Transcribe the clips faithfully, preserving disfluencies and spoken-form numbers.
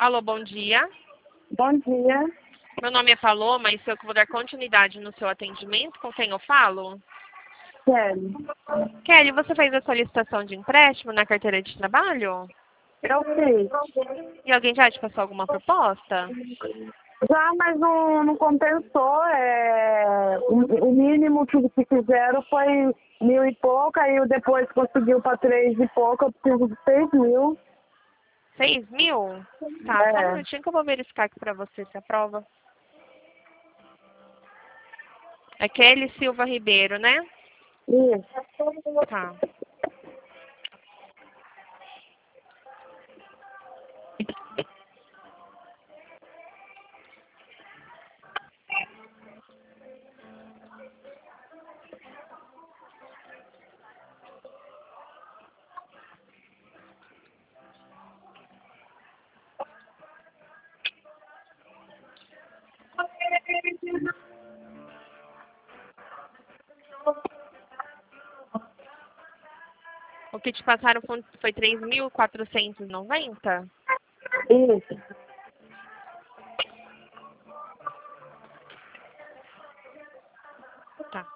Alô, bom dia. Bom dia, Meu nome é Paloma e sou eu que vou dar continuidade no seu atendimento. Com quem eu falo? Kelly. Kelly, você fez a solicitação de empréstimo na carteira de trabalho? Eu fiz. E alguém já te passou alguma proposta? Já, mas não, não compensou. É, o, o mínimo que, que fizeram foi mil e pouco, aí eu depois conseguiu para três e pouco, eu preciso de seis mil. Seis mil? Tá, só um É, minutinho que eu vou verificar aqui pra você se aprova. É Kelly Silva Ribeiro, né? isso. Tá. O que te passaram foi foi três mil quatrocentos e noventa? Isso. Tá.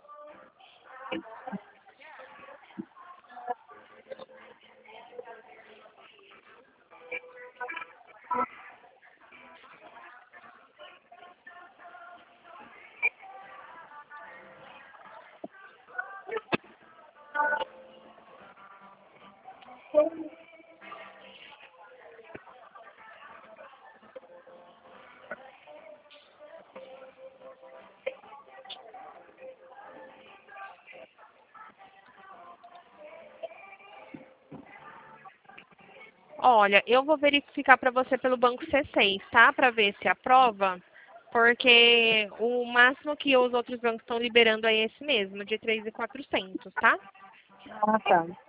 Olha, eu vou verificar para você pelo banco C seis, tá? Para ver se aprova, porque o máximo que os outros bancos estão liberando é esse mesmo, de três mil e quatrocentos, tá? Ah, tá.